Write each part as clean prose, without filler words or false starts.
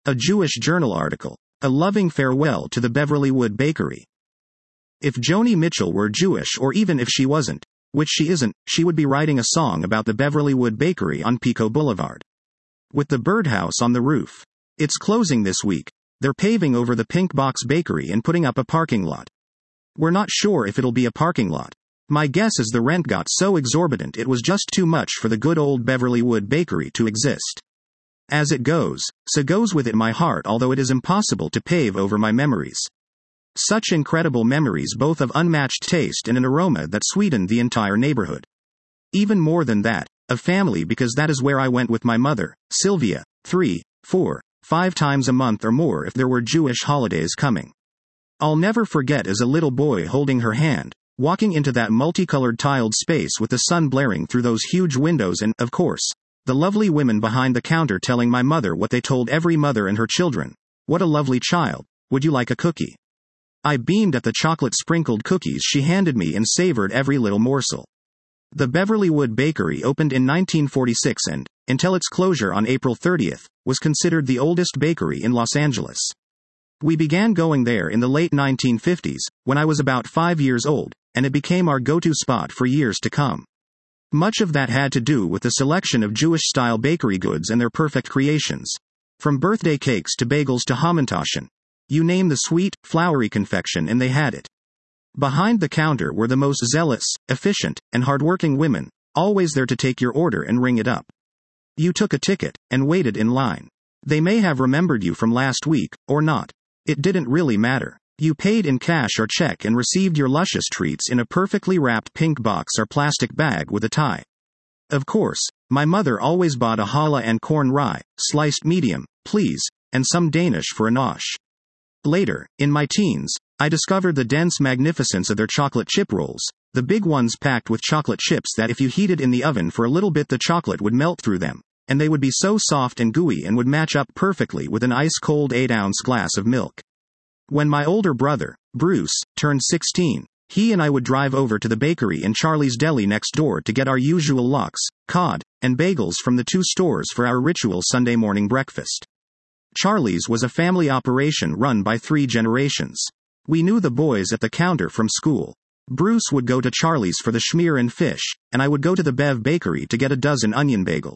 A Jewish Journal article. A loving farewell to the Beverlywood Bakery. If Joni Mitchell were Jewish, or even if she wasn't, which she isn't, she would be writing a song about the Beverlywood Bakery on Pico Boulevard. With the birdhouse on the roof. It's closing this week. They're paving over the Pink Box Bakery and putting up a parking lot. We're not sure if it'll be a parking lot. My guess is the rent got so exorbitant it was just too much for the good old Beverlywood Bakery to exist. As it goes, so goes with it my heart, although it is impossible to pave over my memories. Such incredible memories, both of unmatched taste and an aroma that sweetened the entire neighborhood. Even more than that, of family, because that is where I went with my mother, Sylvia, 3, 4, 5 times a month or more if there were Jewish holidays coming. I'll never forget as a little boy holding her hand, walking into that multicolored tiled space with the sun blaring through those huge windows and, of course, the lovely women behind the counter telling my mother what they told every mother and her children. What a lovely child. Would you like a cookie? I beamed at the chocolate-sprinkled cookies she handed me and savored every little morsel. The Beverlywood Bakery opened in 1946 and, until its closure on April 30th, was considered the oldest bakery in Los Angeles. We began going there in the late 1950s, when I was about 5 years old, and it became our go-to spot for years to come. Much of that had to do with the selection of Jewish-style bakery goods and their perfect creations. From birthday cakes to bagels to hamantaschen. You name the sweet, floury confection and they had it. Behind the counter were the most zealous, efficient, and hardworking women, always there to take your order and ring it up. You took a ticket, and waited in line. They may have remembered you from last week, or not. It didn't really matter. You paid in cash or check and received your luscious treats in a perfectly wrapped pink box or plastic bag with a tie. Of course, my mother always bought a challah and corn rye, sliced medium, please, and some Danish for a nosh. Later, in my teens, I discovered the dense magnificence of their chocolate chip rolls, the big ones packed with chocolate chips that if you heated in the oven for a little bit the chocolate would melt through them, and they would be so soft and gooey and would match up perfectly with an ice-cold 8-ounce glass of milk. When my older brother, Bruce, turned 16, he and I would drive over to the bakery in Charlie's Deli next door to get our usual lox, cod, and bagels from the 2 stores for our ritual Sunday morning breakfast. Charlie's was a family operation run by 3 generations. We knew the boys at the counter from school. Bruce would go to Charlie's for the schmear and fish, and I would go to the Bev Bakery to get a dozen onion bagels.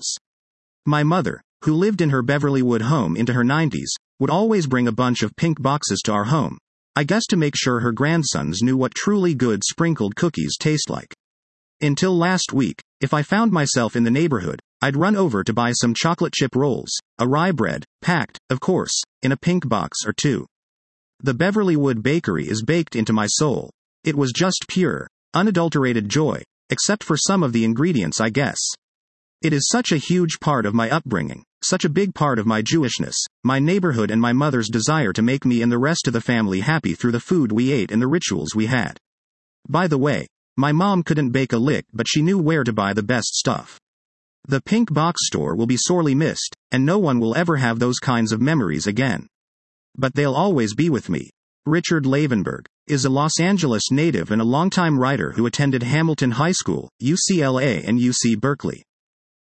My mother, who lived in her Beverlywood home into her 90s, would always bring a bunch of pink boxes to our home, I guess to make sure her grandsons knew what truly good sprinkled cookies taste like. Until last week, if I found myself in the neighborhood, I'd run over to buy some chocolate chip rolls, a rye bread, packed, of course, in a pink box or 2. The Beverlywood Bakery is baked into my soul. It was just pure, unadulterated joy, except for some of the ingredients, I guess. It is such a huge part of my upbringing, such a big part of my Jewishness, my neighborhood, and my mother's desire to make me and the rest of the family happy through the food we ate and the rituals we had. By the way, my mom couldn't bake a lick, but she knew where to buy the best stuff. The Pink Box store will be sorely missed, and no one will ever have those kinds of memories again. But they'll always be with me. Richard Lavenberg is a Los Angeles native and a longtime writer who attended Hamilton High School, UCLA, and UC Berkeley.